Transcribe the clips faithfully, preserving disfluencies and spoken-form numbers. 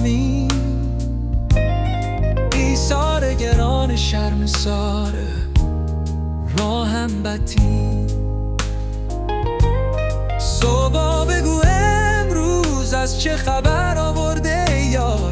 سلامی، ایثار گران شرمسار راهم بتی. صبح بگو امروز از چه خبر آورده یار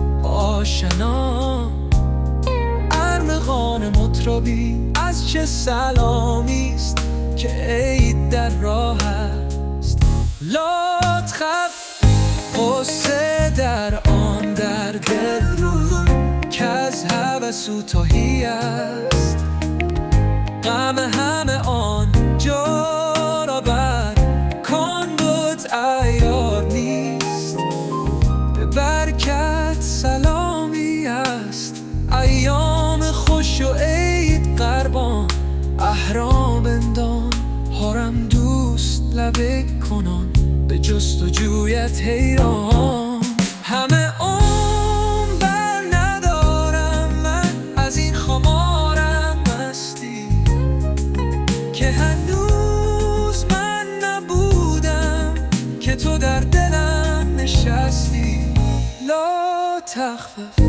آشنا، ارمغان مطربی از چه سلامیست که عید در راه است. لا تخف، قصه در آن در دل رو که از هوس و تهی است، غم همه آن جا را بر کن بود عیار نیست. به برکت سلامی است ایام خوش و عید قربان، احرام بندان هارم دوست لبه کنان، به جست و جویت حیران. همه عمر بر ندارم من از این خمارم مستی، که هنوز من نبودم که تو در دلم نشستی. لا تخفف،